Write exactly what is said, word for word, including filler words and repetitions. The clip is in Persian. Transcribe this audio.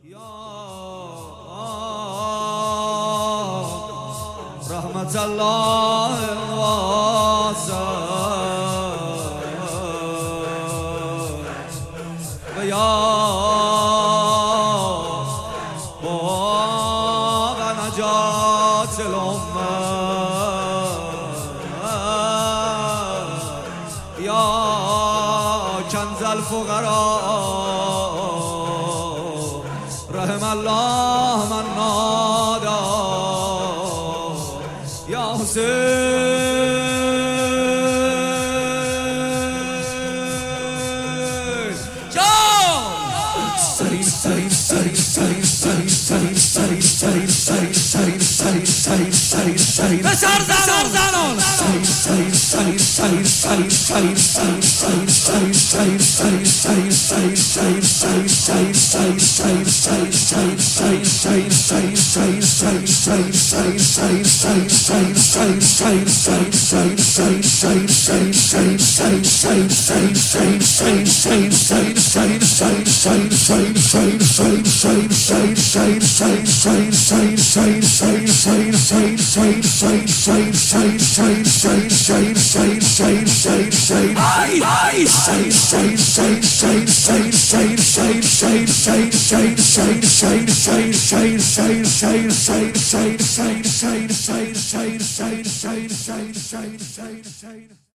رحمت الله واسع و یا باب نجات الامه یا کنز الفقراء رحم الله من نادا یا حسین بسر زنان زنان